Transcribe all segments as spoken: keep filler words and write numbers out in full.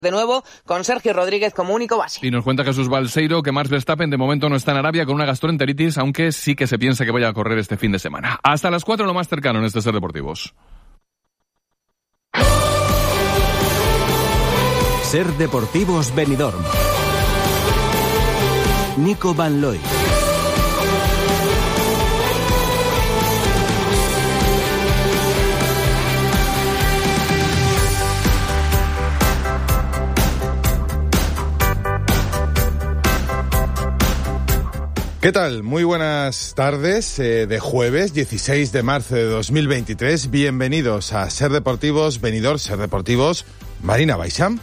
De nuevo, con Sergio Rodríguez como único base. Y nos cuenta Jesús Balseiro que Max Verstappen de momento no está en Arabia con una gastroenteritis, aunque sí que se piensa que vaya a correr este fin de semana. Hasta las cuatro lo más cercano en este Ser Deportivos. Ser Deportivos Benidorm. Nico Van Looy. ¿Qué tal? Muy buenas tardes eh, de jueves dieciséis de marzo de dos mil veintitrés. Bienvenidos a Ser Deportivos Benidorm, Ser Deportivos Marina Baixam.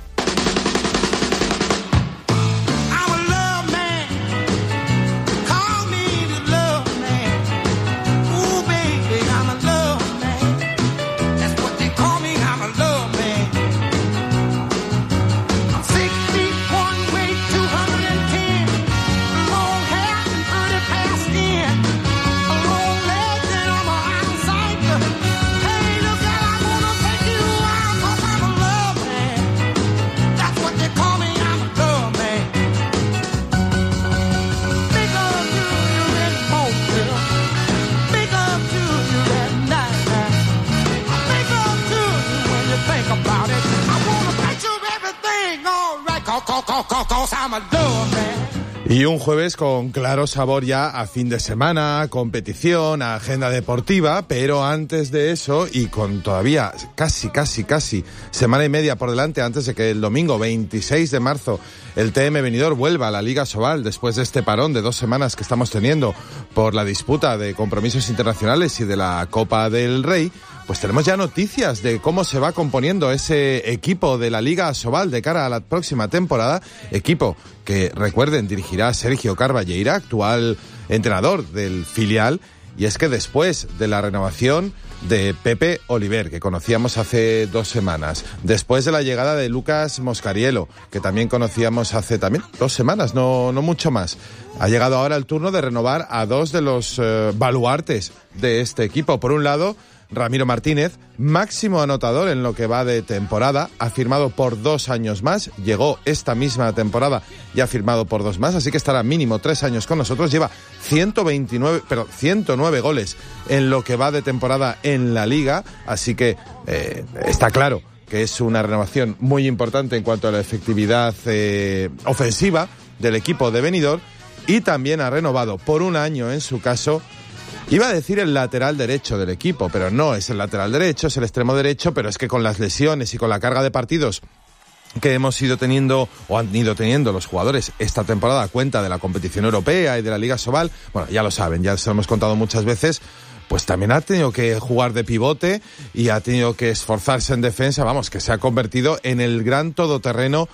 Y un jueves con claro sabor ya a fin de semana, competición, a agenda deportiva, pero antes de eso y con todavía casi, casi, casi semana y media por delante antes de que el domingo veintiséis de marzo el T M Benidorm vuelva a la Liga Sobal después de este parón de dos semanas que estamos teniendo por la disputa de compromisos internacionales y de la Copa del Rey. Pues tenemos ya noticias de cómo se va componiendo ese equipo de la Liga Sobal de cara a la próxima temporada. Equipo que, recuerden, dirigirá Sergio Carballeira, actual entrenador del filial. Y es que después de la renovación de Pepe Oliver, que conocíamos hace dos semanas, después de la llegada de Lucas Moscariello, que también conocíamos hace también dos semanas, no, no mucho más, ha llegado ahora el turno de renovar a dos de los eh, baluartes de este equipo. Por un lado, Ramiro Martínez, máximo anotador en lo que va de temporada, ha firmado por dos años más, llegó esta misma temporada y ha firmado por dos más, así que estará mínimo tres años con nosotros, lleva ciento veintinueve, pero ciento nueve goles en lo que va de temporada en la Liga, así que eh, está claro que es una renovación muy importante en cuanto a la efectividad eh, ofensiva del equipo de Benidorm, y también ha renovado por un año en su caso. Iba a decir el lateral derecho del equipo, pero no es el lateral derecho, es el extremo derecho, pero es que con las lesiones y con la carga de partidos que hemos ido teniendo o han ido teniendo los jugadores esta temporada a cuenta de la competición europea y de la Liga Sobal, bueno, ya lo saben, ya se lo hemos contado muchas veces, pues también ha tenido que jugar de pivote y ha tenido que esforzarse en defensa, vamos, que se ha convertido en el gran todoterreno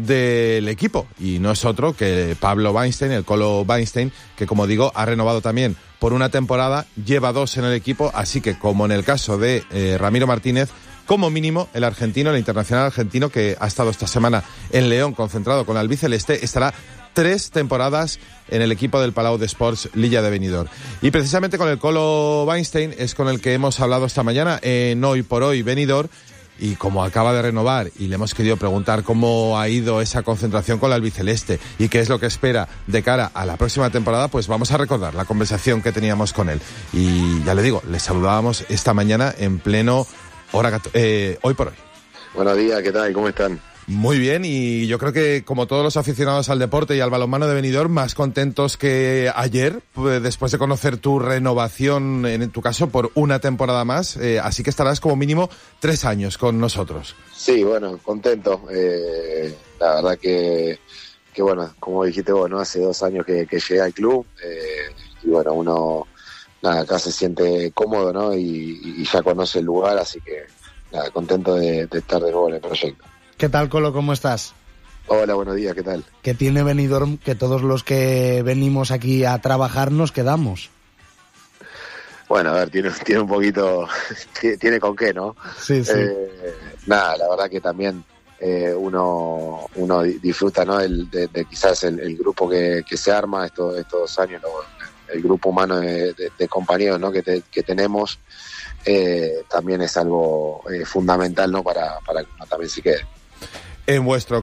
del equipo, y no es otro que Pablo Weinstein, el Colo Weinstein, que como digo ha renovado también por una temporada, lleva dos en el equipo, así que como en el caso de eh, Ramiro Martínez, como mínimo el argentino, el internacional argentino que ha estado esta semana en León concentrado con el albiceleste, estará tres temporadas en el equipo del Palau de Sports Lilla de Benidorm. Y precisamente con el Colo Weinstein es con el que hemos hablado esta mañana en Hoy por Hoy Benidorm. Y como acaba de renovar y le hemos querido preguntar cómo ha ido esa concentración con la albiceleste y qué es lo que espera de cara a la próxima temporada, pues vamos a recordar la conversación que teníamos con él. Y ya le digo, le saludábamos esta mañana en pleno hora eh, Hoy por Hoy. Buenos días, ¿qué tal? ¿Cómo están? Muy bien, y yo creo que como todos los aficionados al deporte y al balonmano de Benidorm, más contentos que ayer, pues, después de conocer tu renovación, en tu caso, por una temporada más, eh, así que estarás como mínimo tres años con nosotros. Sí, bueno, contento. Eh, la verdad que, que, bueno, como dijiste vos, ¿no? Hace dos años que, que llegué al club, eh, y bueno, uno nada, acá se siente cómodo, ¿no? Y, y ya conoce el lugar, así que nada, contento de, de estar de nuevo en el proyecto. ¿Qué tal, Colo? ¿Cómo estás? Hola, buenos días, ¿qué tal? ¿Qué tiene Benidorm que todos los que venimos aquí a trabajar nos quedamos? Bueno, a ver, tiene, tiene un poquito, tiene con qué, ¿no? Sí, sí. Eh, nada, la verdad que también eh, uno uno disfruta, ¿no? El, de, de quizás el, el grupo que, que se arma estos, estos dos años, ¿no? El grupo humano de, de, de compañeros, ¿no? Que, te, que tenemos, eh, también es algo eh, fundamental, ¿no? Para, para que uno también se quede. en vuestro